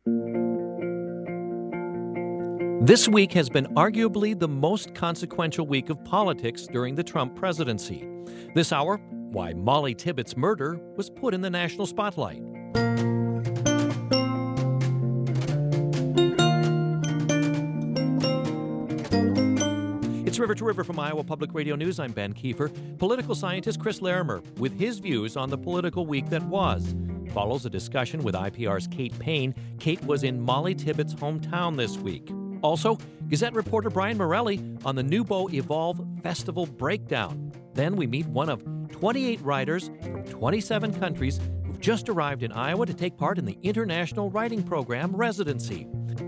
This week has been arguably the most consequential week of politics during the Trump presidency. This hour, why Molly Tibbetts' murder was put in the national spotlight. It's River to River from Iowa Public Radio News. I'm Ben Kiefer. Political scientist Chris Larimer with his views on the political week that was. Follows a discussion with IPR's Kate Payne. Kate was in Molly Tibbetts' hometown this week. Also, Gazette reporter Brian Morelli on the Nubo Evolve Festival breakdown. Then we meet one of 28 writers from 27 countries who've just arrived in Iowa to take part in the International Writing Program residency.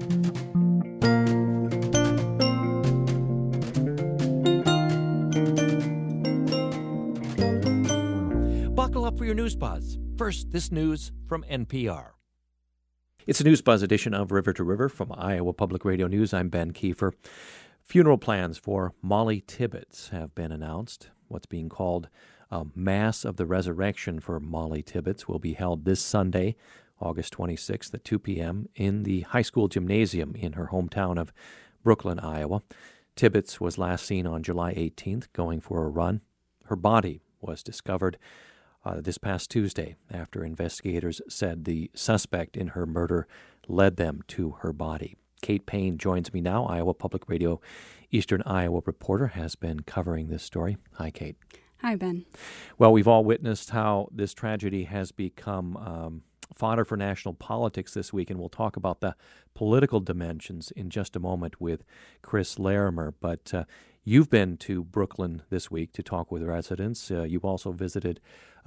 Buckle up for your news buzz. First, this news from NPR. It's a News Buzz edition of River to River from Iowa Public Radio News. I'm Ben Kiefer. Funeral plans for Molly Tibbetts have been announced. What's being called a Mass of the Resurrection for Molly Tibbetts will be held this Sunday, August 26th at 2 p.m. in the high school gymnasium in her hometown of Brooklyn, Iowa. Tibbetts was last seen on July 18th going for a run. Her body was discovered this past Tuesday after investigators said the suspect in her murder led them to her body. Kate Payne joins me now. Iowa Public Radio Eastern Iowa reporter, has been covering this story. Hi, Kate. Hi, Ben. Well, we've all witnessed how this tragedy has become fodder for national politics this week, and we'll talk about the political dimensions in just a moment with Chris Larimer. But you've been to Brooklyn this week to talk with residents. You also visited,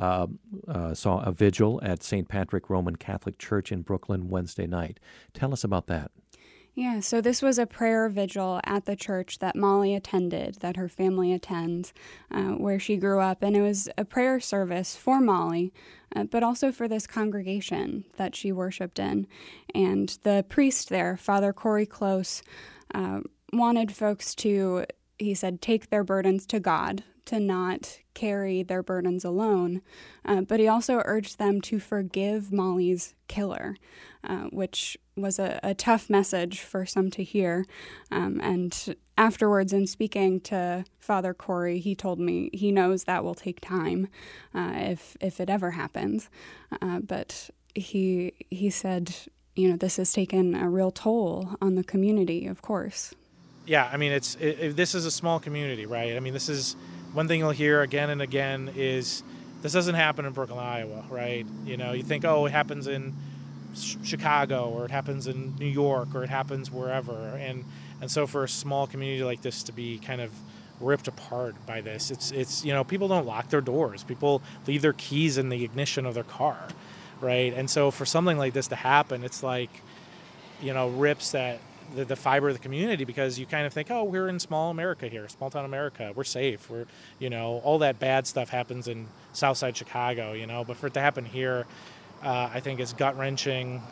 saw a vigil at St. Patrick Roman Catholic Church in Brooklyn Wednesday night. Tell us about that. Yeah, so this was a prayer vigil at the church that Molly attended, that her family attends, where she grew up. And it was a prayer service for Molly, but also for this congregation that she worshiped in. And the priest there, Father Corey Close, wanted folks to, he said, take their burdens to God, to not carry their burdens alone. But he also urged them to forgive Molly's killer, which was a tough message for some to hear. And afterwards, in speaking to Father Corey, he told me he knows that will take time if it ever happens. But he said, you know, this has taken a real toll on the community, of course. Yeah, I mean, this is a small community, right? I mean, this is one thing you'll hear again and again is this doesn't happen in Brooklyn, Iowa, right? You know, you think, oh, it happens in Chicago or it happens in New York or it happens wherever. And so for a small community like this to be kind of ripped apart by this, it's you know, people don't lock their doors. People leave their keys in the ignition of their car, right? And so for something like this to happen, it's like, you know, rips that the fiber of the community, because you kind of think, oh, we're in small America here, small town America, we're safe, we're, you know, all that bad stuff happens in Southside Chicago, you know, but for it to happen here, I think is gut-wrenching,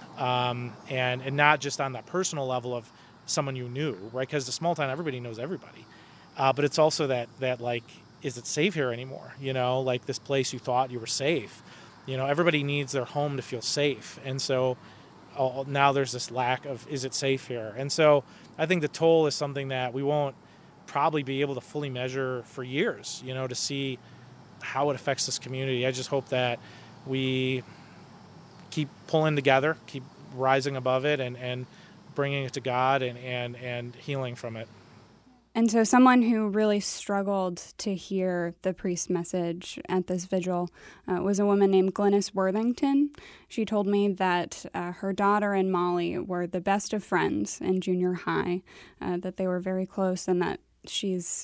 and not just on the personal level of someone you knew, right? Because the small town, everybody knows everybody, but it's also that like, is it safe here anymore? You know, like this place you thought you were safe, you know, everybody needs their home to feel safe, and so now there's this lack of, is it safe here? And so I think the toll is something that we won't probably be able to fully measure for years, you know, to see how it affects this community. I just hope that we keep pulling together, keep rising above it, and bringing it to God and healing from it. And so someone who really struggled to hear the priest's message at this vigil was a woman named Glynis Worthington. She told me that her daughter and Molly were the best of friends in junior high, that they were very close, and that it's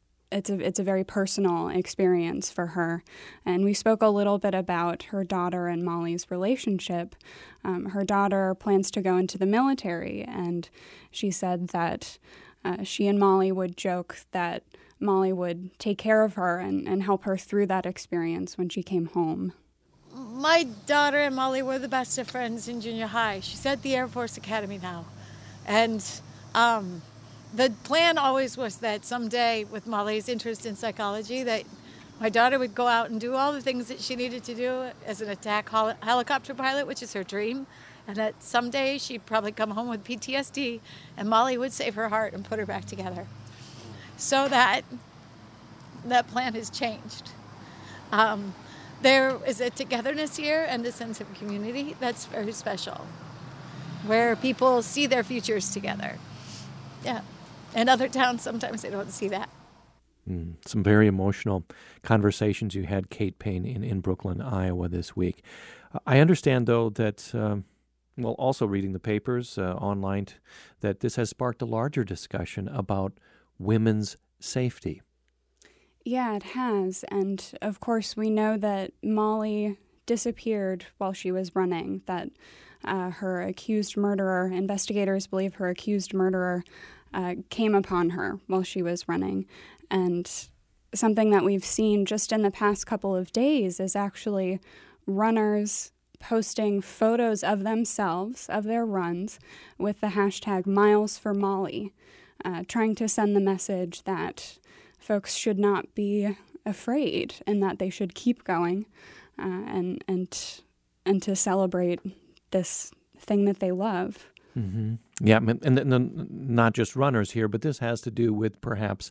a very personal experience for her. And we spoke a little bit about her daughter and Molly's relationship. Her daughter plans to go into the military, and she said that she and Molly would joke that Molly would take care of her and help her through that experience when she came home. My daughter and Molly were the best of friends in junior high. She's at the Air Force Academy now. And the plan always was that someday, with Molly's interest in psychology, that my daughter would go out and do all the things that she needed to do as an attack helicopter pilot, which is her dream. and that someday she'd probably come home with PTSD, and Molly would save her heart and put her back together. So that plan has changed. There is a togetherness here and a sense of community that's very special, where people see their futures together. Yeah. In other towns, sometimes they don't see that. Some very emotional conversations you had, Kate Payne, in Brooklyn, Iowa this week. I understand, though, that, also reading the papers online, that this has sparked a larger discussion about women's safety. Yeah, it has. And, of course, we know that Molly disappeared while she was running, that her accused murderer, investigators believe her accused murderer, came upon her while she was running. And something that we've seen just in the past couple of days is actually runners posting photos of themselves, of their runs, with the hashtag #MilesForMolly, trying to send the message that folks should not be afraid and that they should keep going and to celebrate this thing that they love. Mm-hmm. Yeah, and not just runners here, but this has to do with perhaps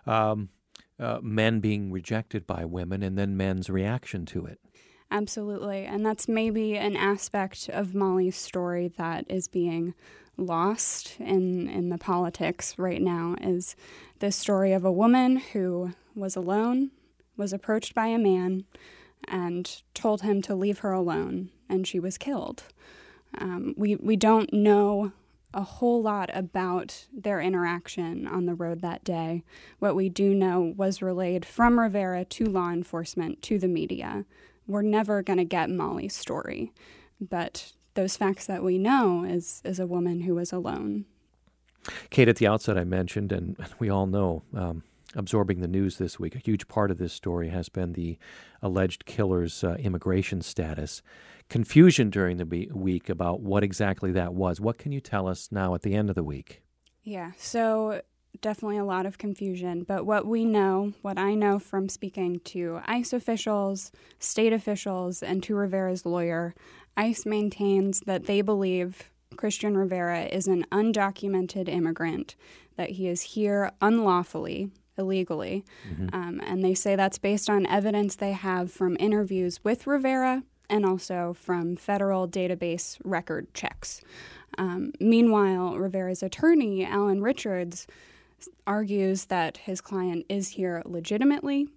men being rejected by women and then men's reaction to it. Absolutely. And that's maybe an aspect of Molly's story that is being lost in the politics right now, is this story of a woman who was alone, was approached by a man, and told him to leave her alone, and she was killed. We don't know a whole lot about their interaction on the road that day. What we do know was relayed from Rivera to law enforcement, to the media. We're never going to get Molly's story, but those facts that we know is a woman who was alone. Kate, at the outset I mentioned, and we all know, absorbing the news this week, a huge part of this story has been the alleged killer's immigration status. Confusion during the week about what exactly that was. What can you tell us now at the end of the week? Yeah, so definitely a lot of confusion. But what I know from speaking to ICE officials, state officials, and to Rivera's lawyer, ICE maintains that they believe Christian Rivera is an undocumented immigrant, that he is here unlawfully, illegally. Mm-hmm. And they say that's based on evidence they have from interviews with Rivera and also from federal database record checks. Meanwhile, Rivera's attorney, Alan Richards, argues that his client is here legitimately,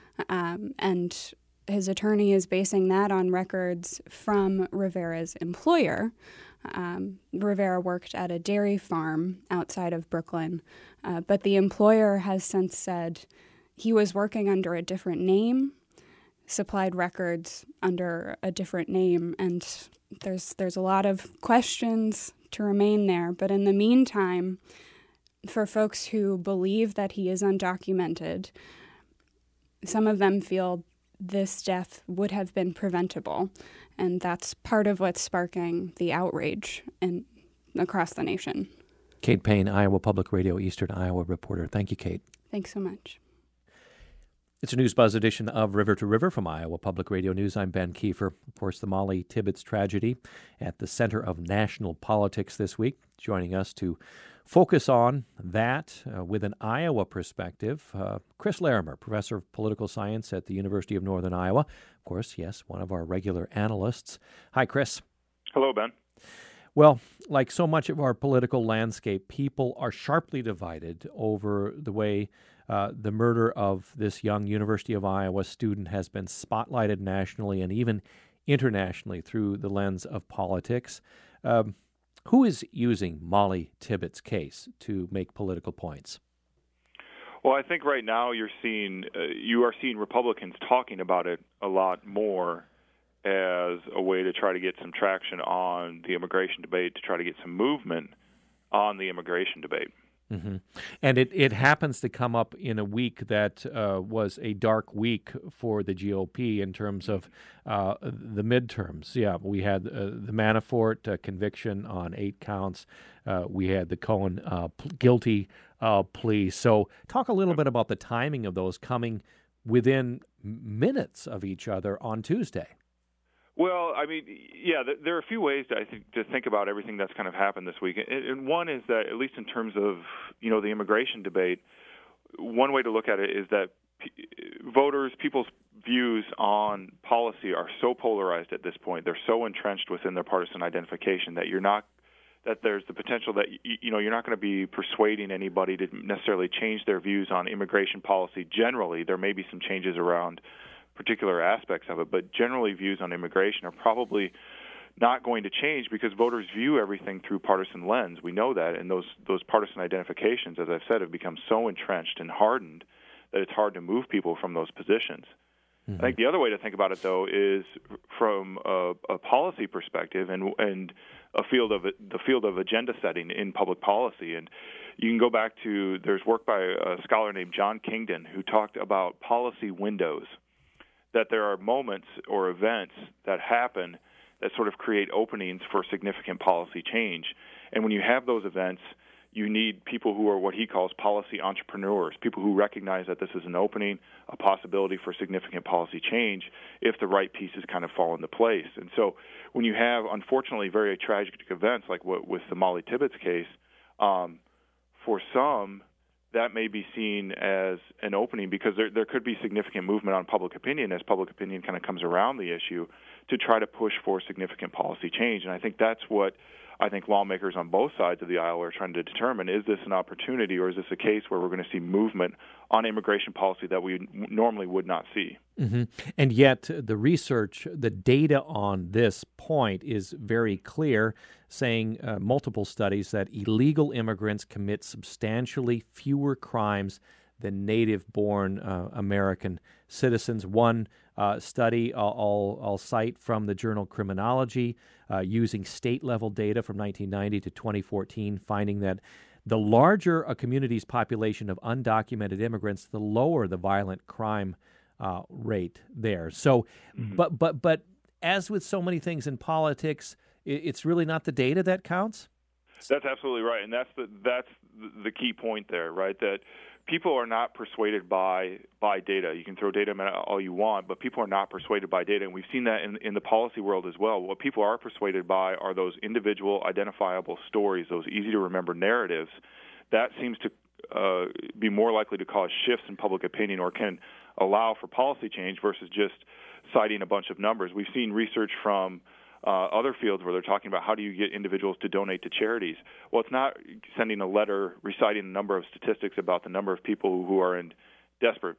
and his attorney is basing that on records from Rivera's employer. Rivera worked at a dairy farm outside of Brooklyn, but the employer has since said he was working under a different name, supplied records under a different name, and there's a lot of questions to remain there. But in the meantime, for folks who believe that he is undocumented, some of them feel this death would have been preventable, and that's part of what's sparking the outrage across the nation. Kate Payne, Iowa Public Radio Eastern Iowa reporter. Thank you, Kate. Thanks so much. It's a News Buzz edition of River to River from Iowa Public Radio News. I'm Ben Kiefer. Of course, the Molly Tibbetts tragedy at the center of national politics this week. Joining us to focus on that with an Iowa perspective, Chris Larimer, professor of political science at the University of Northern Iowa. Of course, yes, one of our regular analysts. Hi, Chris. Hello, Ben. Well, like so much of our political landscape, people are sharply divided over the way the murder of this young University of Iowa student has been spotlighted nationally and even internationally through the lens of politics. Who is using Molly Tibbetts' case to make political points? Well, I think right now you are seeing Republicans talking about it a lot more as a way to try to get some traction on the immigration debate, to try to get some movement on the immigration debate. Mm-hmm. And it happens to come up in a week that was a dark week for the GOP in terms of the midterms. Yeah, we had the Manafort conviction on 8 counts. We had the Cohen guilty plea. So talk a little bit about the timing of those coming within minutes of each other on Tuesday. Well, I mean, yeah, there are a few ways to think about everything that's kind of happened this week. And one is that, at least in terms of, the immigration debate, one way to look at it is that people's views on policy are so polarized at this point. They're so entrenched within their partisan identification that there's the potential that you're not going to be persuading anybody to necessarily change their views on immigration policy. Generally, there may be some changes around particular aspects of it, but generally views on immigration are probably not going to change because voters view everything through partisan lens. We know that, and those partisan identifications, as I've said, have become so entrenched and hardened that it's hard to move people from those positions. Mm-hmm. I think the other way to think about it, though, is from a policy perspective and the field of agenda setting in public policy. And you can go back to, there's work by a scholar named John Kingdon who talked about policy windows, that there are moments or events that happen that sort of create openings for significant policy change. And when you have those events, you need people who are what he calls policy entrepreneurs, people who recognize that this is an opening, a possibility for significant policy change if the right pieces kind of fall into place. And so when you have, unfortunately, very tragic events like what with the Molly Tibbetts case, for some, that may be seen as an opening because there could be significant movement on public opinion as public opinion kind of comes around the issue to try to push for significant policy change. And I think that's what I think lawmakers on both sides of the aisle are trying to determine. Is this an opportunity, or is this a case where we're going to see movement on immigration policy that we normally would not see? Mm-hmm. And yet the research, the data on this point is very clear, saying multiple studies that illegal immigrants commit substantially fewer crimes than native-born American citizens. One study I'll cite from the journal Criminology, using state-level data from 1990 to 2014, finding that the larger a community's population of undocumented immigrants, the lower the violent crime rate there. So, mm-hmm. but as with so many things in politics, it's really not the data that counts? That's absolutely right, and that's the key point there, right? That people are not persuaded by data. You can throw data at all you want, but people are not persuaded by data, and we've seen that in the policy world as well. What people are persuaded by are those individual, identifiable stories, those easy-to-remember narratives. That seems to be more likely to cause shifts in public opinion or can allow for policy change versus just citing a bunch of numbers. We've seen research from other fields where they're talking about how do you get individuals to donate to charities. Well, it's not sending a letter reciting a number of statistics about the number of people who are in desperate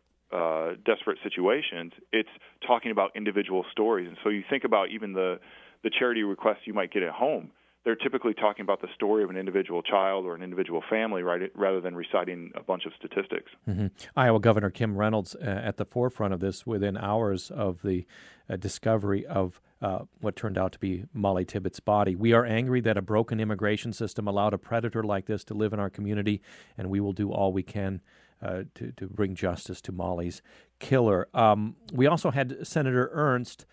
situations. It's talking about individual stories. And so you think about even the charity requests you might get at home. They're typically talking about the story of an individual child or an individual family, right, rather than reciting a bunch of statistics. Mm-hmm. Iowa Governor Kim Reynolds at the forefront of this within hours of the discovery of what turned out to be Molly Tibbetts' body. We are angry that a broken immigration system allowed a predator like this to live in our community, and we will do all we can to bring justice to Molly's killer. We also had Senator Ernst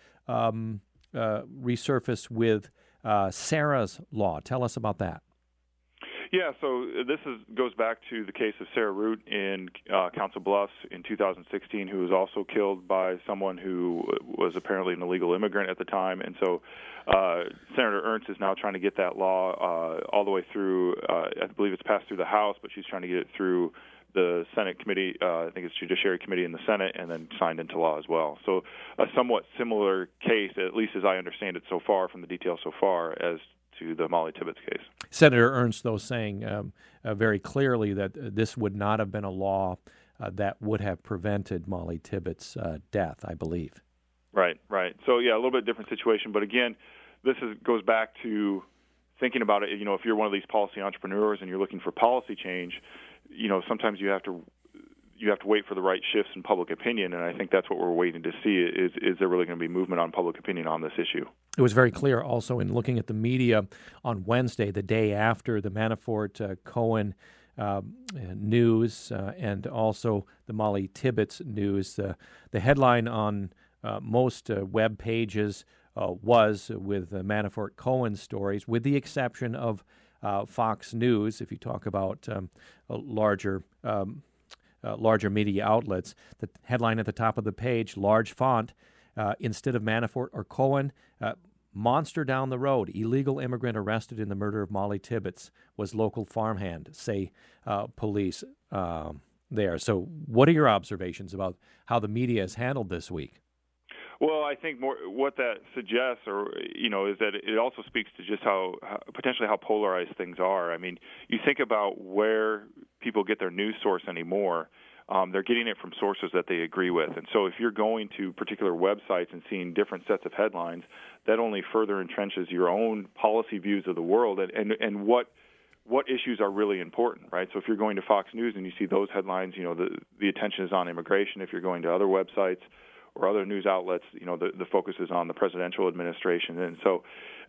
resurface with Sarah's Law. Tell us about that. Yeah, so this goes back to the case of Sarah Root in Council Bluffs in 2016, who was also killed by someone who was apparently an illegal immigrant at the time. And so Senator Ernst is now trying to get that law all the way through. I believe it's passed through the House, but she's trying to get it through the Senate committee, I think it's Judiciary Committee in the Senate, and then signed into law as well. So a somewhat similar case, at least as I understand it so far from the details so far, as to the Molly Tibbetts case. Senator Ernst, though, saying very clearly that this would not have been a law that would have prevented Molly Tibbetts' death, I believe. Right. So, yeah, a little bit different situation. But, again, this goes back to thinking about it. If you're one of these policy entrepreneurs and you're looking for policy change, sometimes you have to wait for the right shifts in public opinion, and I think that's what we're waiting to see. Is there really going to be movement on public opinion on this issue? It was very clear also in looking at the media on Wednesday, the day after the Manafort-Cohen news and also the Molly Tibbetts news. The headline on most web pages was with Manafort-Cohen stories, with the exception of Fox News. If you talk about larger media outlets, the headline at the top of the page, large font, instead of Manafort or Cohen. Monster down the road, illegal immigrant arrested in the murder of Molly Tibbetts, was local farmhand, say police there. So what are your observations about how the media has handled this week? Well, I think more what that suggests, is that it also speaks to just how potentially how polarized things are. I mean, you think about where people get their news source anymore. They're getting it from sources that they agree with. And so if you're going to particular websites and seeing different sets of headlines, that only further entrenches your own policy views of the world and what issues are really important, right? So if you're going to Fox News and you see those headlines, the attention is on immigration. If you're going to other websites or other news outlets, the focus is on the presidential administration. And so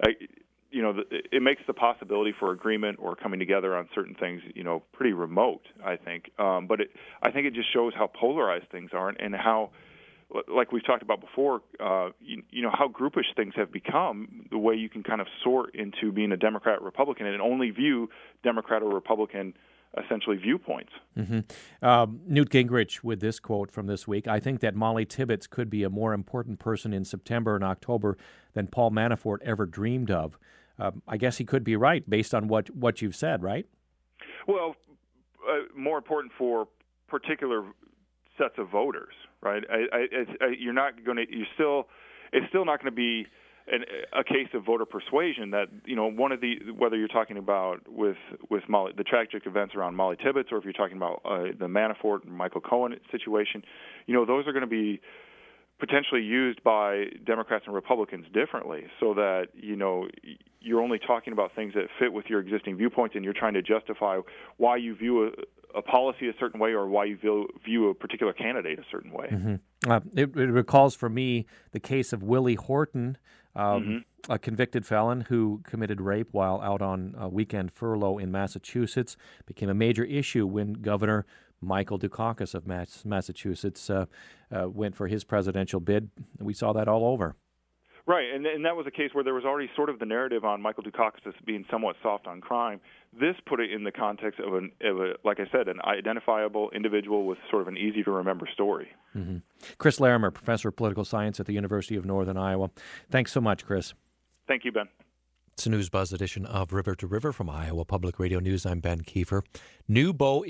it makes the possibility for agreement or coming together on certain things, pretty remote, I think. But I think it just shows how polarized things are and how, like we've talked about before, how groupish things have become, the way you can kind of sort into being a Democrat, Republican, and only view Democrat or Republican essentially viewpoints. Mm-hmm. Newt Gingrich with this quote from this week: "I think that Molly Tibbetts could be a more important person in September and October than Paul Manafort ever dreamed of." I guess he could be right based on what you've said, right? Well, more important for particular sets of voters, right? You're not going to. It's still not going to be a case of voter persuasion that one of the, whether you're talking about with Molly, the tragic events around Molly Tibbetts, or if you're talking about the Manafort and Michael Cohen situation, those are going to be potentially used by Democrats and Republicans differently, so that you're only talking about things that fit with your existing viewpoints, and you're trying to justify why you view a policy a certain way or why you view a particular candidate a certain way. Mm-hmm. It recalls for me the case of Willie Horton, a convicted felon who committed rape while out on a weekend furlough in Massachusetts. Became a major issue when Governor Michael Dukakis of Massachusetts went for his presidential bid. We saw that all over. Right, and that was a case where there was already sort of the narrative on Michael Dukakis as being somewhat soft on crime. This put it in the context of like I said, an identifiable individual with sort of an easy-to-remember story. Mm-hmm. Chris Larimer, professor of political science at the University of Northern Iowa. Thanks so much, Chris. Thank you, Ben. It's a News Buzz edition of River to River from Iowa Public Radio News. I'm Ben Kiefer. Nubo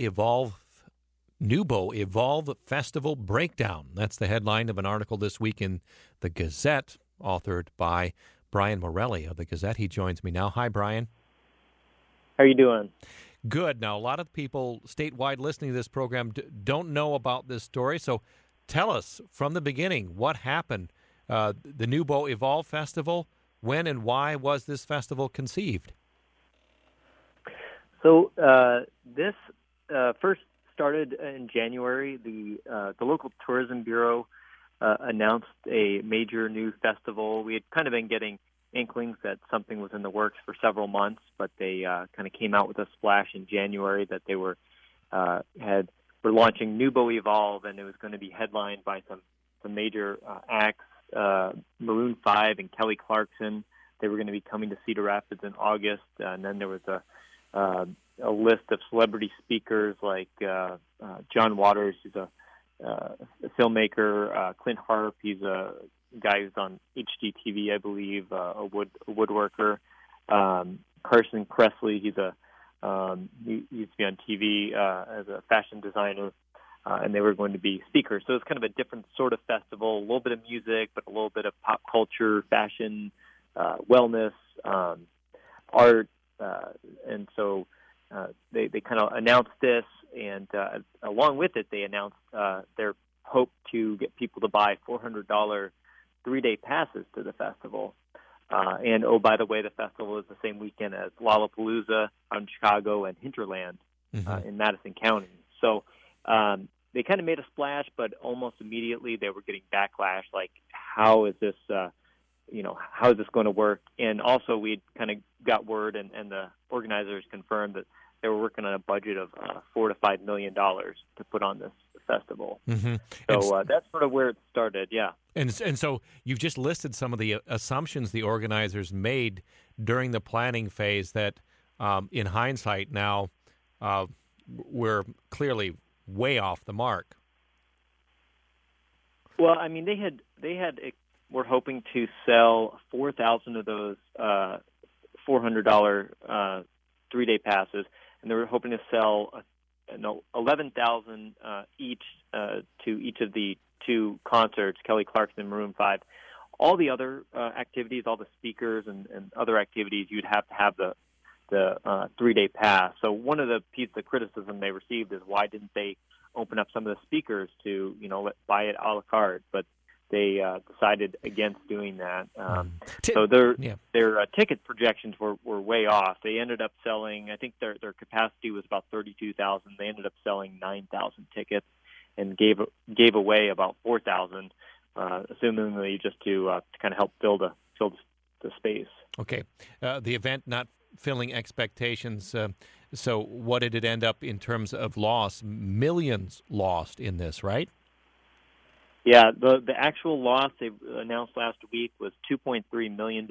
Evolve Festival Breakdown. That's the headline of an article this week in the Gazette, authored by Brian Morelli of the Gazette. He joins me now. Hi, Brian. How are you doing? Good. Now, a lot of people statewide listening to this program don't know about this story, so tell us from the beginning what happened. The Nubo Evolve Festival, when and why was this festival conceived? So this first started in January. The local tourism bureau announced a major new festival. We had kind of been getting inklings that something was in the works for several months, but they kind of came out with a splash in January that they were launching Nubo Evolve, and it was going to be headlined by some major acts, Maroon 5 and Kelly Clarkson. They were going to be coming to Cedar Rapids in August, and then there was a list of celebrity speakers like John Waters, who's a filmmaker, Clint Harp, he's a guy who's on HGTV, I believe, a woodworker, Carson Kressley, he used to be on TV as a fashion designer, and they were going to be speakers. So it's kind of a different sort of festival, a little bit of music, but a little bit of pop culture, fashion, wellness, art, and so they kind of announced this, and along with it, they announced their hope to get people to buy $400 3-day passes to the festival. And, oh, by the way, the festival is the same weekend as Lollapalooza out in Chicago and Hinterland in Madison County. So they kind of made a splash, but almost immediately they were getting backlash, like, how is this how is this going to work? And also we kind of got word, and the organizers confirmed that they were working on a budget of $4 to $5 million to put on this festival. Mm-hmm. So that's sort of where it started, yeah. And so you've just listed some of the assumptions the organizers made during the planning phase that, in hindsight now, we're clearly way off the mark. Well, I mean, they had we're hoping to sell 4,000 of those $400 3-day passes, and they were hoping to sell 11,000 each to each of the 2 concerts, Kelly Clarkson and Maroon 5. All the other activities, all the speakers and other activities, you'd have to have the 3-day pass. So one of the pieces of criticism they received is why didn't they open up some of the speakers to, buy it a la carte? But they decided against doing that. So their ticket projections were way off. They ended up selling, I think their capacity was about 32,000. They ended up selling 9,000 tickets and gave away about 4,000, assumingly just to kind of help fill the space. Okay. The event not filling expectations. So what did it end up in terms of loss? Millions lost in this, right? Yeah, the actual loss they announced last week was $2.3 million,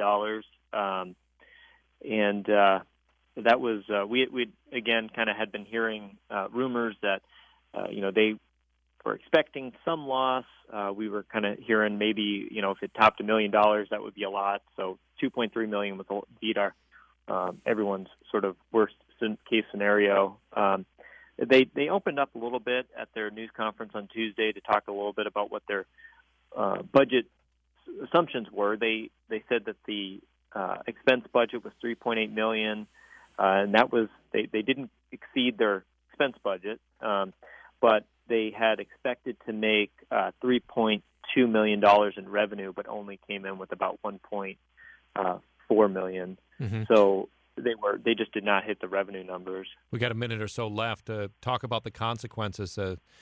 and that was we again kind of had been hearing rumors that they were expecting some loss. We were kind of hearing maybe if it topped $1 million, that would be a lot. So $2.3 million would beat our everyone's sort of worst case scenario. They opened up a little bit at their news conference on Tuesday to talk a little bit about what their budget assumptions were. They said that the expense budget was $3.8 million, and that was they didn't exceed their expense budget, but they had expected to make $3.2 million in revenue, but only came in with about $1.4 million. Mm-hmm. So they just did not hit the revenue numbers. We got a minute or so left to talk about the consequences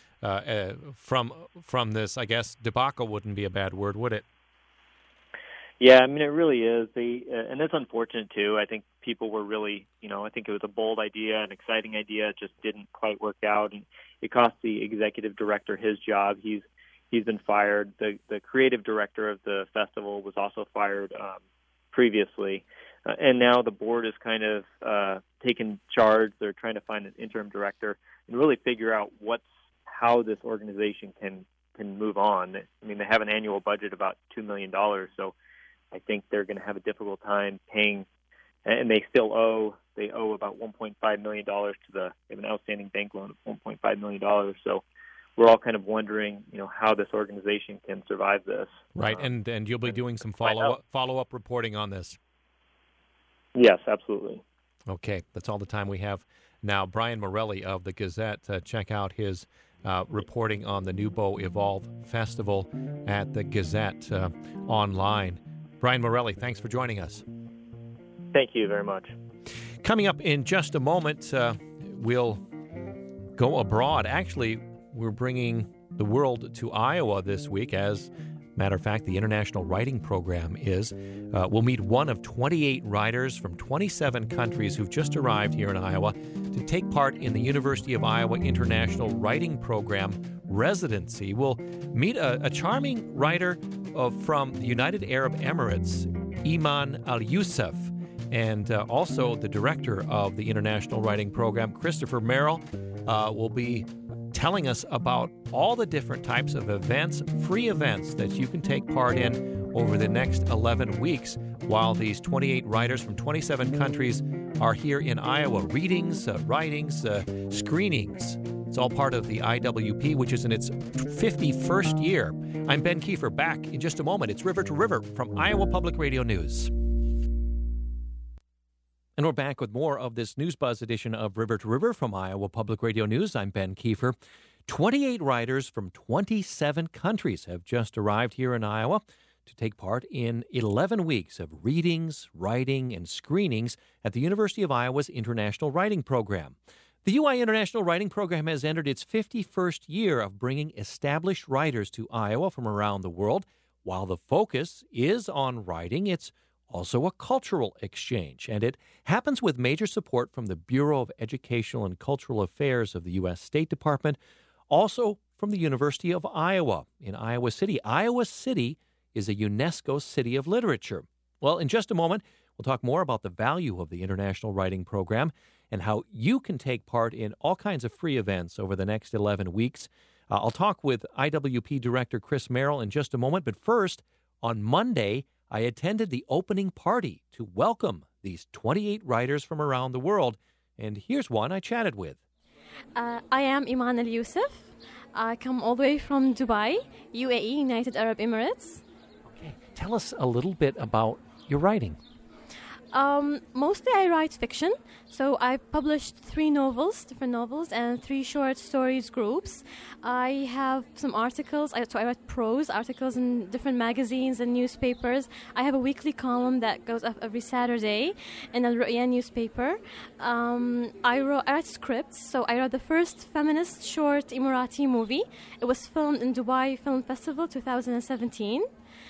from this. I guess debacle wouldn't be a bad word, would it? Yeah, I mean, it really is. And it's unfortunate too. I think people were really, I think it was a bold idea, an exciting idea. It just didn't quite work out, and it cost the executive director his job. He's been fired. The creative director of the festival was also fired previously. And now the board is kind of taken charge. They're trying to find an interim director and really figure out how this organization can move on. I mean, they have an annual budget about $2 million, so I think they're going to have a difficult time paying. And they still owe about $1.5 million they have an outstanding bank loan of $1.5 million. So we're all kind of wondering, how this organization can survive this. Right, and you'll be doing some follow-up reporting on this. Yes, absolutely. Okay, that's all the time we have now. Brian Morelli of the Gazette. Check out his reporting on the Nubo Evolve Festival at the Gazette online. Brian Morelli, thanks for joining us. Thank you very much. Coming up in just a moment, we'll go abroad. Actually, we're bringing the world to Iowa this week. As a matter of fact, the International Writing Program is. We'll meet one of 28 writers from 27 countries who've just arrived here in Iowa to take part in the University of Iowa International Writing Program residency. We'll meet a charming writer from the United Arab Emirates, Iman Al-Youssef, and also the director of the International Writing Program, Christopher Merrill, will be telling us about all the different types of events, free events that you can take part in over the next 11 weeks while these 28 writers from 27 countries are here in Iowa. Readings, writings, screenings. It's all part of the IWP, which is in its 51st year. I'm Ben Kiefer, back in just a moment. It's River to River from Iowa Public Radio News. And we're back with more of this News Buzz edition of River to River from Iowa Public Radio News. I'm Ben Kiefer. 28 writers from 27 countries have just arrived here in Iowa to take part in 11 weeks of readings, writing, and screenings at the University of Iowa's International Writing Program. The UI International Writing Program has entered its 51st year of bringing established writers to Iowa from around the world. While the focus is on writing, it's also a cultural exchange, and it happens with major support from the Bureau of Educational and Cultural Affairs of the U.S. State Department, also from the University of Iowa in Iowa City. Iowa City is a UNESCO City of Literature. Well, in just a moment, we'll talk more about the value of the International Writing Program and how you can take part in all kinds of free events over the next 11 weeks. I'll talk with IWP Director Chris Merrill in just a moment, but first, On Monday, I attended the opening party to welcome these 28 writers from around the world, and here's one I chatted with. I am Iman Al Yusuf. I come all the way from Dubai, UAE, United Arab Emirates. Okay, tell us a little bit about your writing. Mostly I write fiction, so I've published 3 novels, different novels, and 3 short stories groups. I have some articles, so I write prose articles in different magazines and newspapers. I have a weekly column that goes up every Saturday in Al Ru'ya newspaper. I write scripts, so I wrote the first feminist short Emirati movie. It was filmed in Dubai Film Festival 2017.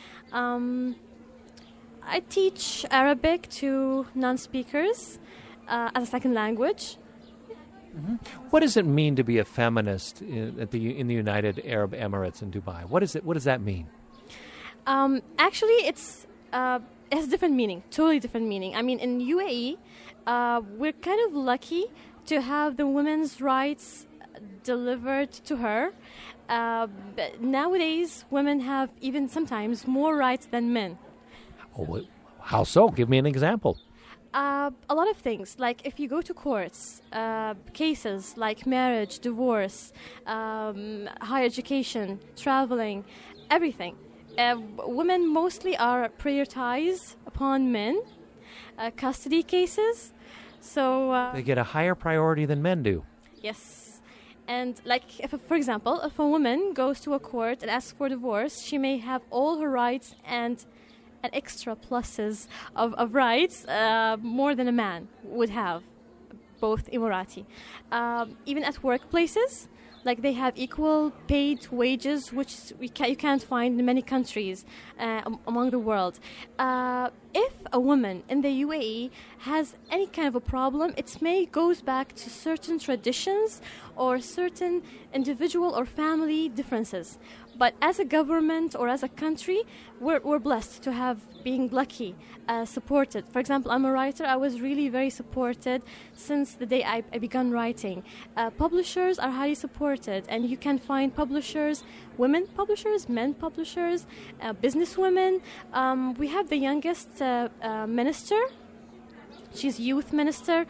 I teach Arabic to non-speakers as a second language. Mm-hmm. What does it mean to be a feminist in the United Arab Emirates in Dubai? What does that mean? Actually, it has different meaning, totally different meaning. I mean, in UAE, we're kind of lucky to have the women's rights delivered to her. But nowadays, women have even sometimes more rights than men. Oh, how so? Give me an example. A lot of things, like if you go to courts, cases like marriage, divorce, higher education, traveling, everything. Women mostly are prioritized upon men. Custody cases, so... they get a higher priority than men do. Yes. And like, for example, if a woman goes to a court and asks for divorce, she may have all her rights and extra pluses of rights more than a man would have, both Emirati. Even at workplaces, like they have equal paid wages, which you can't find in many countries among the world. If a woman in the UAE has any kind of a problem, it may goes back to certain traditions or certain individual or family differences. But as a government or as a country, we're blessed to have being lucky, supported. For example, I'm a writer. I was really very supported since the day I began writing. Publishers are highly supported, and you can find publishers, women publishers, men publishers, businesswomen. We have the youngest minister. She's youth minister,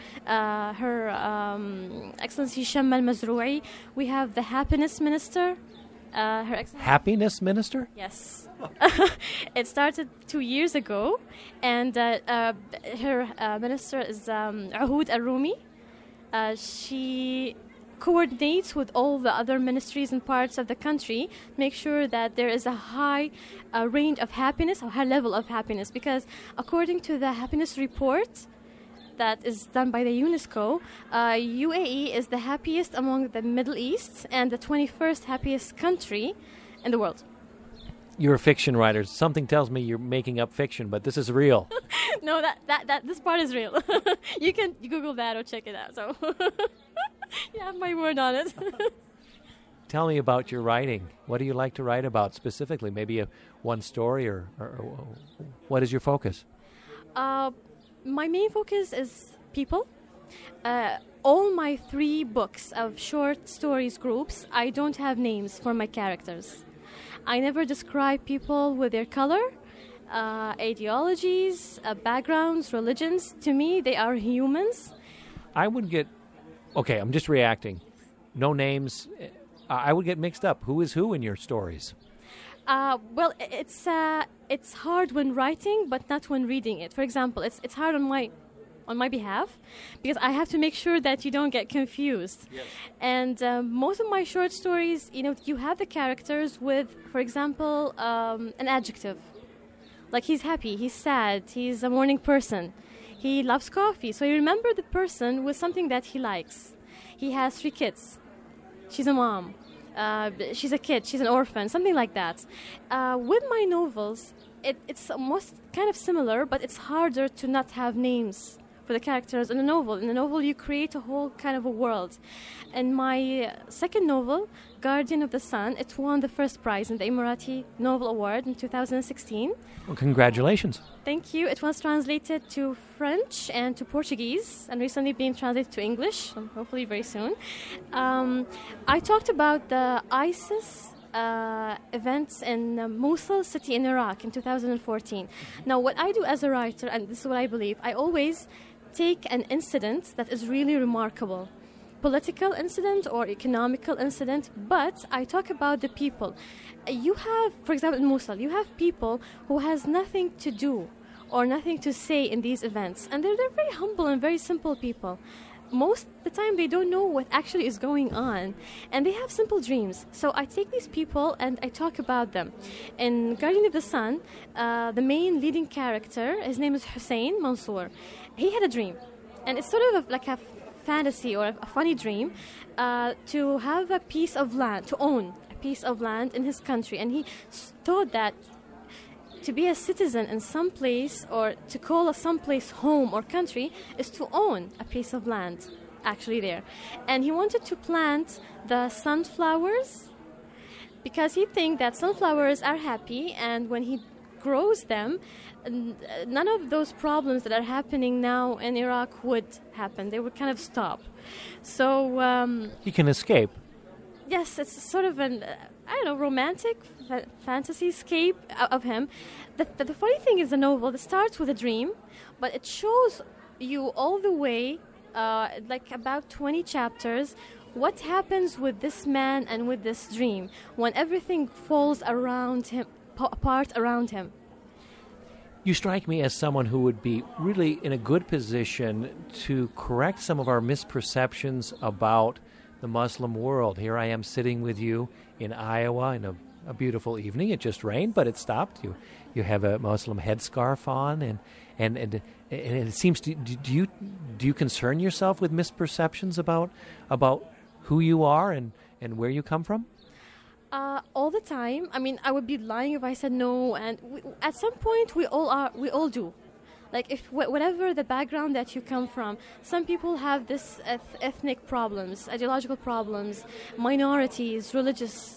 Her Excellency Shamma Al-Mazrou'i. We have the happiness minister. Her Excellency. Happiness minister? Yes. It started 2 years ago, and her minister is Ahoud Al-Rumi. She coordinates with all the other ministries and parts of the country, make sure that there is a high range of happiness, a high level of happiness, because according to the happiness report that is done by the UNESCO, UAE is the happiest among the Middle East and the 21st happiest country in the world. You're a fiction writer. Something tells me you're making up fiction, but this is real. No, that this part is real. You can Google that or check it out. So you have my word on it. Tell me about your writing. What do you like to write about specifically? Maybe one story, or what is your focus? My main focus is people. All my 3 books of short stories groups, I don't have names for my characters. I never describe people with their color, ideologies, backgrounds, religions. To me, they are humans. I would get... Okay, I'm just reacting. No names. I would get mixed up. Who is who in your stories? Well, it's hard when writing, but not when reading it. For example, it's hard on my behalf because I have to make sure that you don't get confused. Yes. And most of my short stories, you have the characters with, for example, an adjective. Like he's happy, he's sad, he's a morning person, he loves coffee. So you remember the person with something that he likes. He has 3 kids. She's a mom. She's a kid, she's an orphan, something like that. With my novels, it's almost kind of similar, but it's harder to not have names for the characters in a novel. In a novel, you create a whole kind of a world. And my second novel, Guardian of the Sun, it won the first prize in the Emirati Novel Award in 2016. Well, congratulations. Thank you. It was translated to French and to Portuguese and recently being translated to English, hopefully very soon. I talked about the ISIS events in Mosul city in Iraq in 2014. Now, what I do as a writer, and this is what I believe, I always take an incident that is really remarkable, political incident or economical incident, but I talk about the people. You have, for example, in Mosul, you have people who has nothing to do or nothing to say in these events, and they're very humble and very simple people. Most of the time they don't know what actually is going on, and they have simple dreams. So I take these people and I talk about them. In Guardian of the Sun, the main leading character, his name is Hussein Mansour. He had a dream, and it's sort of like a fantasy or a funny dream, to have a piece of land, to own a piece of land in his country. And he thought that to be a citizen in some place, or to call a some place home or country, is to own a piece of land actually there. And he wanted to plant the sunflowers because he thinks that sunflowers are happy, and when he grows them, none of those problems that are happening now in Iraq would happen. They would kind of stop. So he can escape. Yes, it's sort of an, romantic fantasy escape of him. The funny thing is the novel, it starts with a dream, but it shows you all the way, like about 20 chapters, what happens with this man and with this dream when everything falls around him, apart around him. You strike me as someone who would be really in a good position to correct some of our misperceptions about the Muslim world. Here I am sitting with you in Iowa in a beautiful evening. It just rained, but it stopped. You have a Muslim headscarf on, and it seems to, do you concern yourself with misperceptions about who you are and where you come from? All the time. I mean, I would be lying if I said no. And at some point, we all do. Like, if whatever the background that you come from, some people have this ethnic problems, ideological problems, minorities, religious.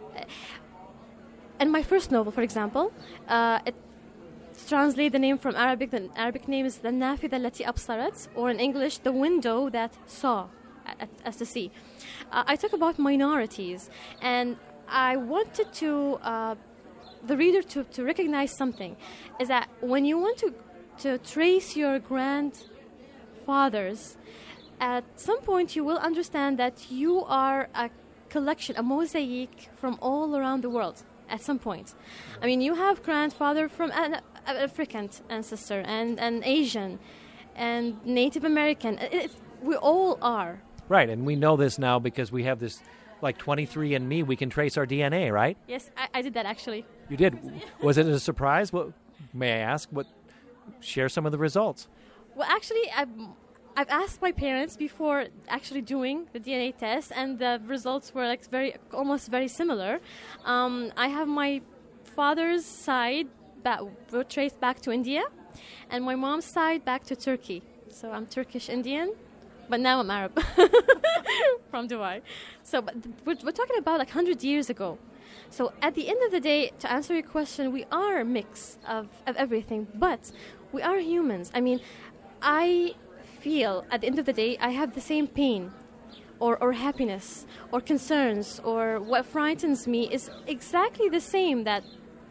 And my first novel, for example, it translates the name from Arabic. The Arabic name is the Nafida Lati Absarat, or in English, the window that saw, as to see. I talk about minorities, and I wanted to the reader to recognize something, is that when you want to trace your grandfathers, at some point you will understand that you are a collection, a mosaic from all around the world at some point. I mean, you have grandfather from an African ancestor, and an Asian, and Native American. We all are. Right, and we know this now because we have this, like 23andMe, we can trace our DNA, right? Yes, I did that actually. You did? Was it a surprise? What, may I ask? Share some of the results. Well, actually, I've asked my parents before actually doing the DNA test, and the results were like almost very similar. I have my father's side traced back to India, and my mom's side back to Turkey. So I'm Turkish Indian, but now I'm Arab from Dubai. So but we're talking about like 100 years ago. So at the end of the day, to answer your question, we are a mix of everything, but we are humans. I mean, I feel at the end of the day, I have the same pain or happiness or concerns, or what frightens me is exactly the same that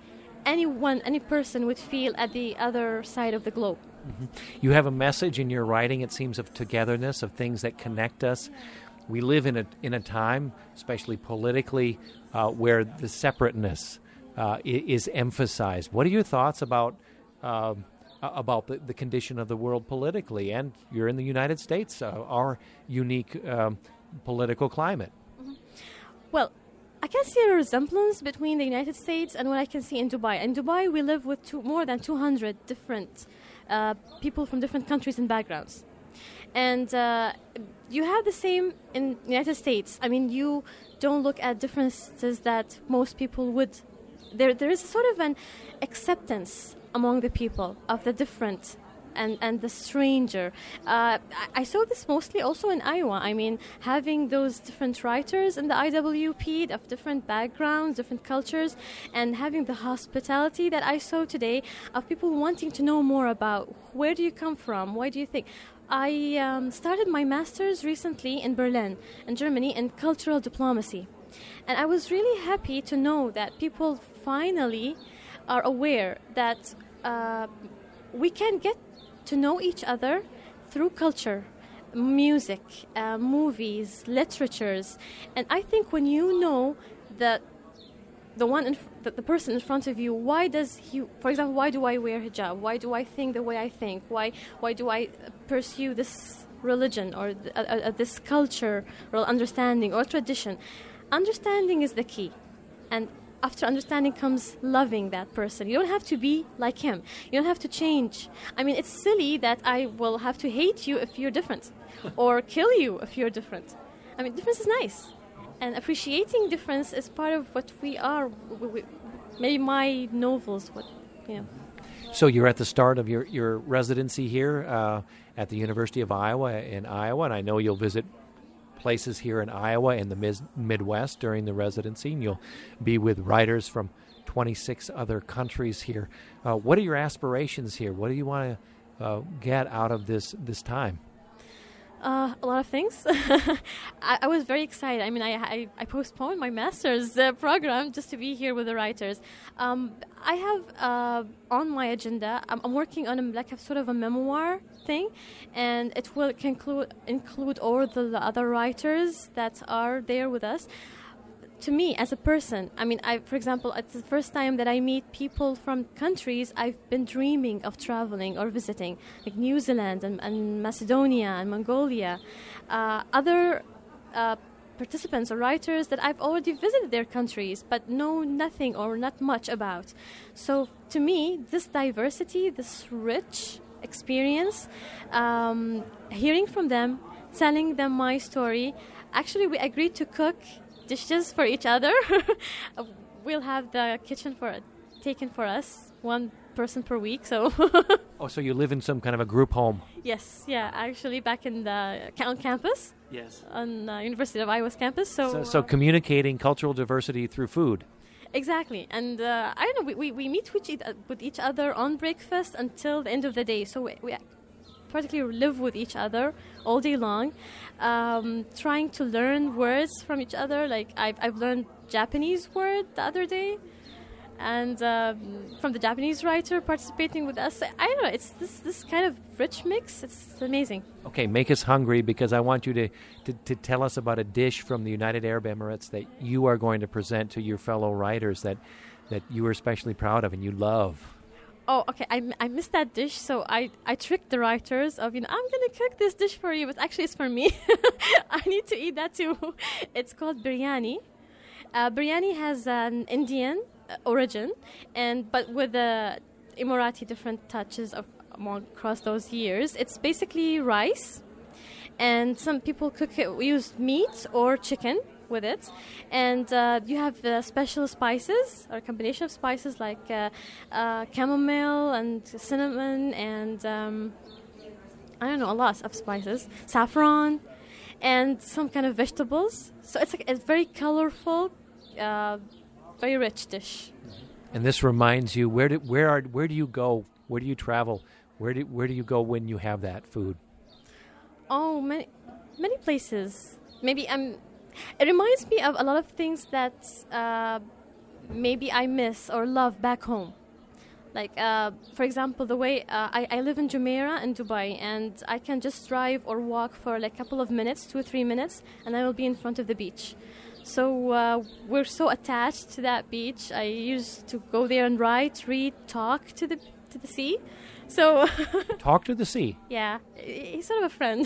any person would feel at the other side of the globe. Mm-hmm. You have a message in your writing, it seems, of togetherness, of things that connect us. We live in a time, especially politically, where the separateness is emphasized. What are your thoughts about the condition of the world politically? And you're in the United States, our unique political climate. Mm-hmm. Well, I can see a resemblance between the United States and what I can see in Dubai. In Dubai, we live with more than 200 different people from different countries and backgrounds. And you have the same in the United States. I mean, you don't look at differences that most people would. There is sort of an acceptance among the people of the different and the stranger. I saw this mostly also in Iowa. I mean, having those different writers in the IWP of different backgrounds, different cultures, and having the hospitality that I saw today of people wanting to know more about where do you come from, why do you think. I started my master's recently in Berlin, in Germany, in cultural diplomacy. And I was really happy to know that people finally are aware that we can get to know each other through culture, music, movies, literatures. And I think when you know that the person in front of you, why does he, for example, why do I wear hijab? Why do I think the way I think? Why do I pursue this religion or this culture or understanding or tradition? Understanding is the key. And after understanding comes loving that person. You don't have to be like him. You don't have to change. I mean, it's silly that I will have to hate you if you're different or kill you if you're different. I mean, difference is nice. And appreciating difference is part of what we are. Maybe my novels, So you're at the start of your residency here at the University of Iowa in Iowa, and I know you'll visit places here in Iowa and the Midwest during the residency, and you'll be with writers from 26 other countries here. What are your aspirations here? What do you want to get out of this time? A lot of things. I was very excited. I mean, I postponed my master's program just to be here with the writers. I have on my agenda, I'm working on a sort of a memoir thing, and it will include all the other writers that are there with us. To me, as a person, I mean, for example, it's the first time that I meet people from countries I've been dreaming of traveling or visiting, like New Zealand and Macedonia and Mongolia. Other participants or writers that I've already visited their countries but know nothing or not much about. So to me, this diversity, this rich experience, hearing from them, telling them my story. Actually, we agreed to cook dishes for each other. We'll have the kitchen taken for us, one person per week. So. So you live in some kind of a group home? Yes, yeah, actually back in on campus. Yes. On University of Iowa's campus. So communicating cultural diversity through food. Exactly, and I don't know. We meet with each other on breakfast until the end of the day. So we practically live with each other all day long, trying to learn words from each other. Like I've learned Japanese word the other day, and from the Japanese writer participating with us. I don't know. It's this kind of rich mix. It's amazing. Okay, make us hungry, because I want you to tell us about a dish from the United Arab Emirates that you are going to present to your fellow writers that you are especially proud of and you love. Oh, okay. I missed that dish, so I tricked the writers of, I'm going to cook this dish for you, but actually it's for me. I need to eat that too. It's called biryani. Biryani has an Indian origin, but with the Emirati different touches across those years. It's basically rice, and some people cook it, use meat or chicken with it, and you have special spices or a combination of spices like chamomile and cinnamon and I don't know, a lot of spices, saffron, and some kind of vegetables. So it's like a very colorful, very rich dish. And this reminds you, where do you go? Where do you travel? Where do you go when you have that food? Oh, many places. Maybe it reminds me of a lot of things that maybe I miss or love back home. Like, for example, the way I live in Jumeirah in Dubai, and I can just drive or walk for like a couple of minutes, 2 or 3 minutes, and I will be in front of the beach. So we're so attached to that beach. I used to go there and write, read, talk to the sea. So talk to the sea. Yeah, he's sort of a friend.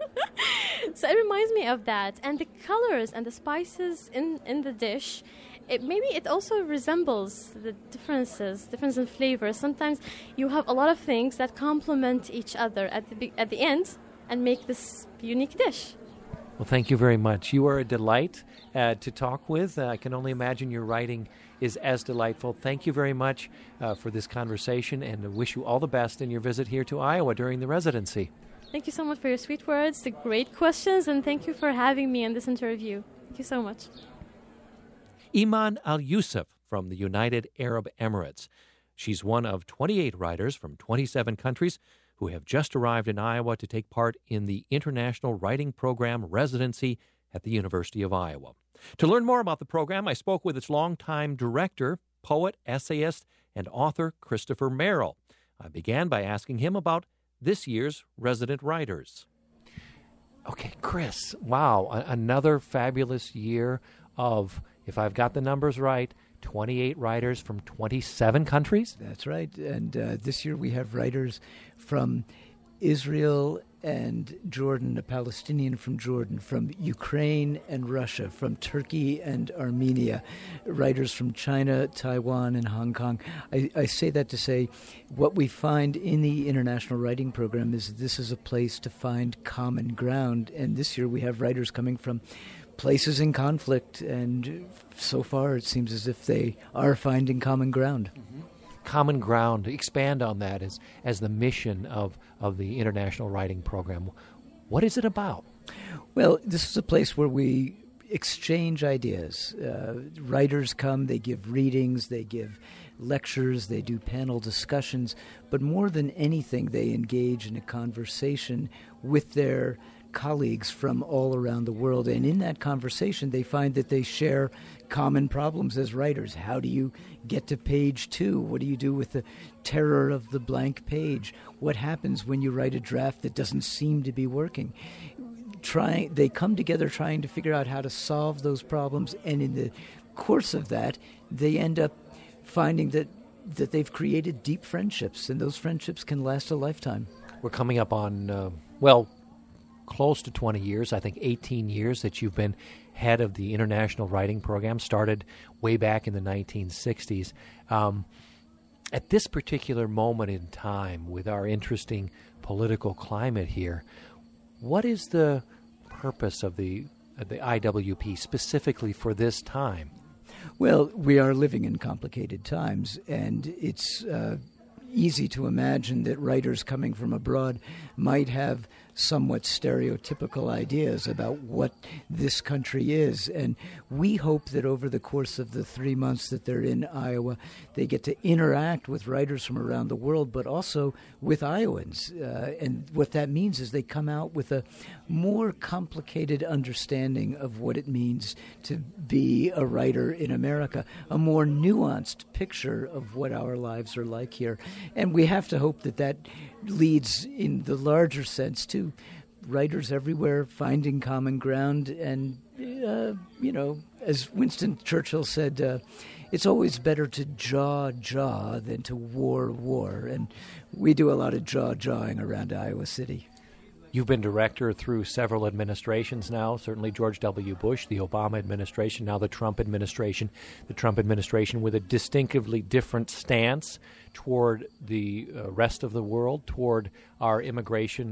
So it reminds me of that, and the colors and the spices in the dish. It also resembles the difference in flavors. Sometimes you have a lot of things that complement each other at the end and make this unique dish. Well, thank you very much. You are a delight to talk with. I can only imagine your writing is as delightful. Thank you very much for this conversation, and I wish you all the best in your visit here to Iowa during the residency. Thank you so much for your sweet words, the great questions, and thank you for having me in this interview. Thank you so much. Iman Al-Yusuf from the United Arab Emirates. She's one of 28 writers from 27 countries who have just arrived in Iowa to take part in the International Writing Program residency at the University of Iowa. To learn more about the program, I spoke with its longtime director, poet, essayist, and author Christopher Merrill. I began by asking him about this year's resident writers. Okay, Chris, wow, another fabulous year of, if I've got the numbers right, 28 writers from 27 countries? That's right. And this year we have writers from Israel and Jordan, a Palestinian from Jordan, from Ukraine and Russia, from Turkey and Armenia, writers from China, Taiwan, and Hong Kong. I say that to say what we find in the International Writing Program is this is a place to find common ground. And this year we have writers coming from places in conflict, and so far it seems as if they are finding common ground. Mm-hmm. Common ground, expand on that as the mission of the International Writing Program. What is it about? Well, this is a place where we exchange ideas. Writers come, they give readings, they give lectures, they do panel discussions, but more than anything, they engage in a conversation with their colleagues from all around the world. And in that conversation, they find that they share common problems as writers. How do you get to page 2? What do you do with the terror of the blank page? What happens when you write a draft that doesn't seem to be working? They come together trying to figure out how to solve those problems, and in the course of that, they end up finding that they've created deep friendships, and those friendships can last a lifetime. We're coming up on, close to 20 years, I think 18 years that you've been head of the International Writing Program, started way back in the 1960s. At this particular moment in time, with our interesting political climate here, what is the purpose of the IWP specifically for this time? Well, we are living in complicated times, and it's easy to imagine that writers coming from abroad might have somewhat stereotypical ideas about what this country is. And we hope that over the course of the 3 months that they're in Iowa, they get to interact with writers from around the world, but also with Iowans. And what that means is they come out with a more complicated understanding of what it means to be a writer in America, a more nuanced picture of what our lives are like here. And we have to hope that leads in the larger sense to writers everywhere finding common ground. And, as Winston Churchill said, it's always better to jaw than to war. And we do a lot of jawing around Iowa City. You've been director through several administrations now, certainly George W. Bush, the Obama administration, now the Trump administration. The Trump administration with a distinctively different stance toward the rest of the world, toward our immigration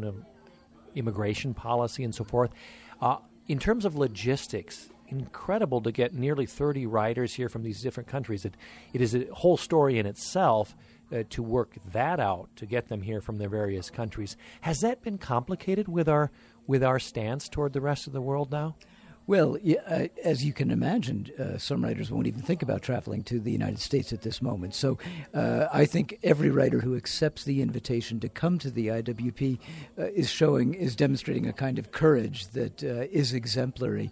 policy and so forth. In terms of logistics, incredible to get nearly 30 writers here from these different countries. It is a whole story in itself to work that out, to get them here from their various countries. Has that been complicated with our stance toward the rest of the world now? Well, yeah, as you can imagine, some writers won't even think about traveling to the United States at this moment. So I think every writer who accepts the invitation to come to the IWP is demonstrating a kind of courage that is exemplary.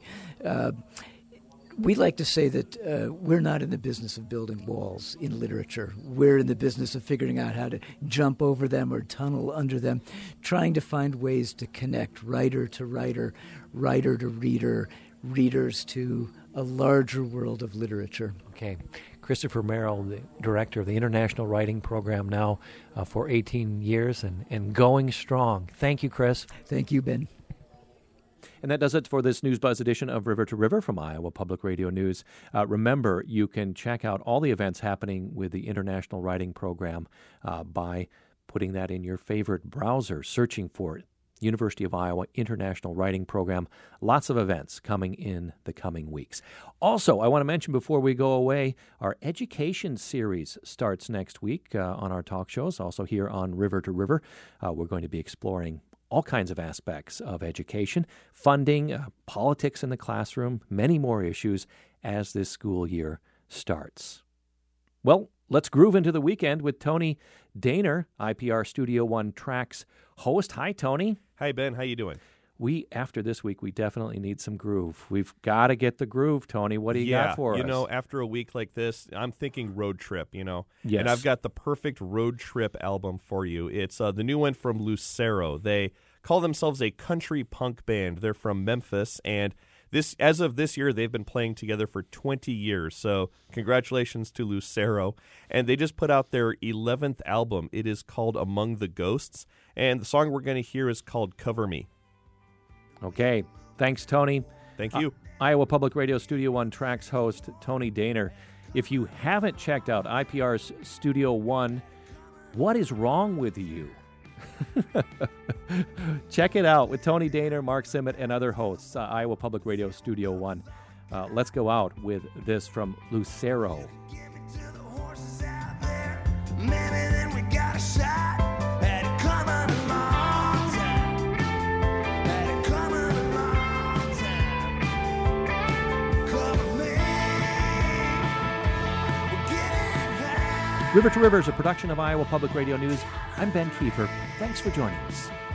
We like to say that we're not in the business of building walls in literature. We're in the business of figuring out how to jump over them or tunnel under them, trying to find ways to connect writer to writer, writer to reader, readers to a larger world of literature. Okay. Christopher Merrill, the director of the International Writing Program now for 18 years and going strong. Thank you, Chris. Thank you, Ben. And that does it for this News Buzz edition of River to River from Iowa Public Radio News. Remember, you can check out all the events happening with the International Writing Program by putting that in your favorite browser, searching for it. University of Iowa International Writing Program. Lots of events coming in the coming weeks. Also, I want to mention before we go away, our education series starts next week on our talk shows, also here on River to River. We're going to be exploring all kinds of aspects of education, funding, politics in the classroom, many more issues as this school year starts. Well, let's groove into the weekend with Tony Daner, IPR Studio One Tracks host. Hi, Tony. Hi, Ben. How you doing? after this week, we definitely need some groove. We've got to get the groove, Tony. What do you got for us? You know, after a week like this, I'm thinking road trip, Yes. And I've got the perfect road trip album for you. It's the new one from Lucero. They call themselves a country punk band. They're from Memphis, and as of this year, they've been playing together for 20 years. So congratulations to Lucero. And they just put out their 11th album. It is called Among the Ghosts, and the song we're going to hear is called Cover Me. Okay. Thanks, Tony. Thank you. Iowa Public Radio Studio One Tracks host Tony Daner. If you haven't checked out IPR's Studio One, what is wrong with you? Check it out with Tony Daner, Mark Simmet, and other hosts, Iowa Public Radio Studio One. Let's go out with this from Lucero. River to River is a production of Iowa Public Radio News. I'm Ben Kiefer. Thanks for joining us.